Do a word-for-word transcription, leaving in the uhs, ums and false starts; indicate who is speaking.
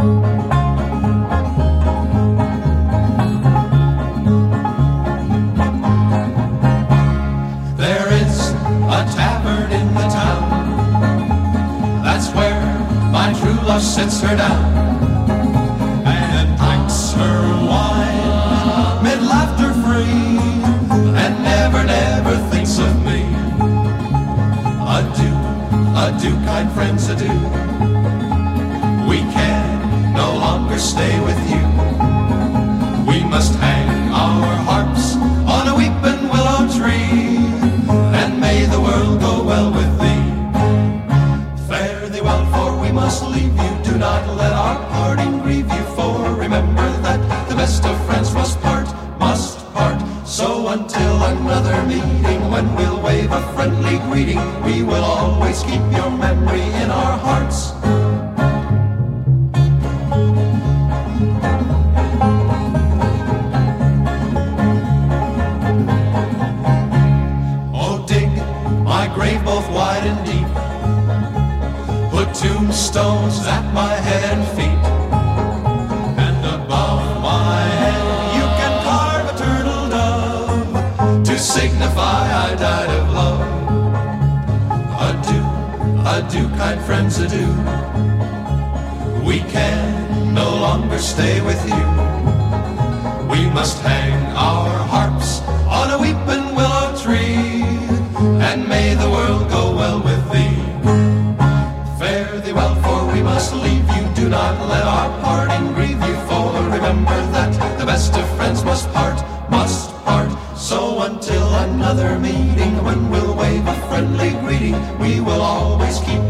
Speaker 1: There is a tavern in the town, that's where my true love sits her down, and drinks her wine mid laughter free, and never, never thinks of me. Adieu, adieu, kind friends, adieu. We can no longer stay with you. We must hang our harps on a weeping willow tree, and may the world go well with thee. Fare thee well, for we must leave you. Do not let our parting grieve you, for remember that the best of friends must part, must part. So until another meeting, when we'll wave a friendly greeting, we will always keep your memory in our hearts. Oh, dig my grave both wide and deep, put tombstones at my head and feet, and above my head you can carve a turtle dove to signify I died of love. Adieu, adieu, kind friends, adieu. We can no longer stay with you. We must hang our harps on a weeping willow tree, and may the world go well with thee. Fare thee well, for we must leave you. Do not let our parting grieve you, for remember that the best of friends must part, must part. So until another meeting, when we'll wave a friendly greeting, we will always keep